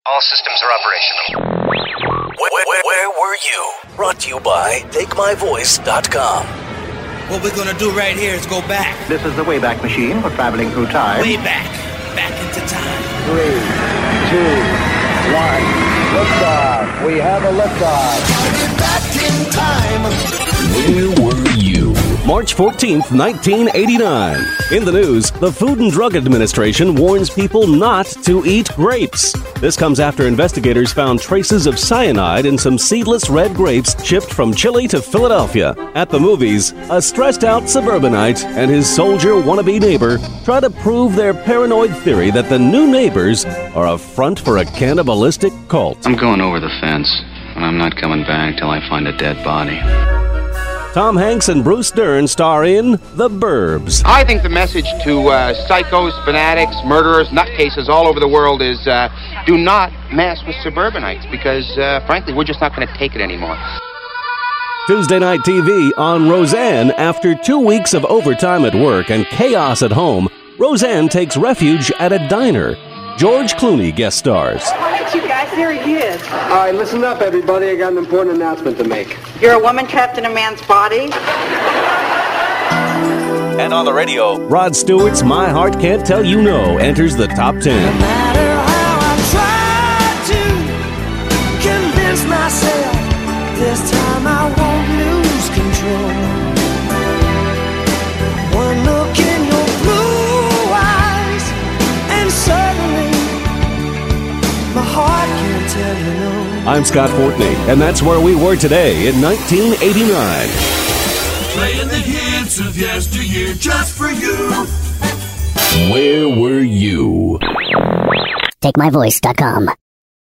All systems are operational. Where were you? Brought to you by TakeMyVoice.com. What we're gonna do right here is go back. This is the Wayback Machine for traveling through time. Way back. Back into time. 3, 2, 1. Liftoff. We have a liftoff. Back in time. Where were you? March 14th, 1989. In the news, the Food and Drug Administration warns people not to eat grapes. This comes after investigators found traces of cyanide in some seedless red grapes shipped from Chile to Philadelphia. At the movies, a stressed-out suburbanite and his soldier wannabe neighbor try to prove their paranoid theory that the new neighbors are a front for a cannibalistic cult. I'm going over the fence, and I'm not coming back till I find a dead body. Tom Hanks and Bruce Dern star in The Burbs. I think the message to psychos, fanatics, murderers, nutcases all over the world is do not mess with suburbanites because, frankly, we're just not going to take it anymore. Tuesday night TV on Roseanne. After 2 weeks of overtime at work and chaos at home, Roseanne takes refuge at a diner. George Clooney guest stars. All right, you guys, there he is. All right, listen up, everybody. I got an important announcement to make. You're a woman trapped in a man's body? And on the radio, Rod Stewart's My Heart Can't Tell You No enters the top 10. No matter how I try to convince myself, this time I won't lose control. One look in your blue eyes, and suddenly my heart can't tell you no. I'm Scott Fortney, and that's where we were today in 1989. Playing the hits of yesteryear just for you. Where were you? TakeMyVoice.com.